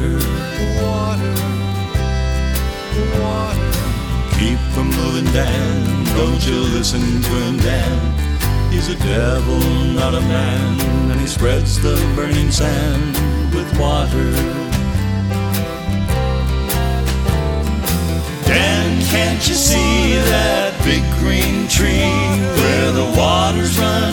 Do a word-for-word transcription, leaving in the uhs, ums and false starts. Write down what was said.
water, water, water. Keep from moving, Dan, don't you listen to him, Dan. He's a devil, not a man, and he spreads the burning sand with water. Dan, can't you see that big green tree where the water's running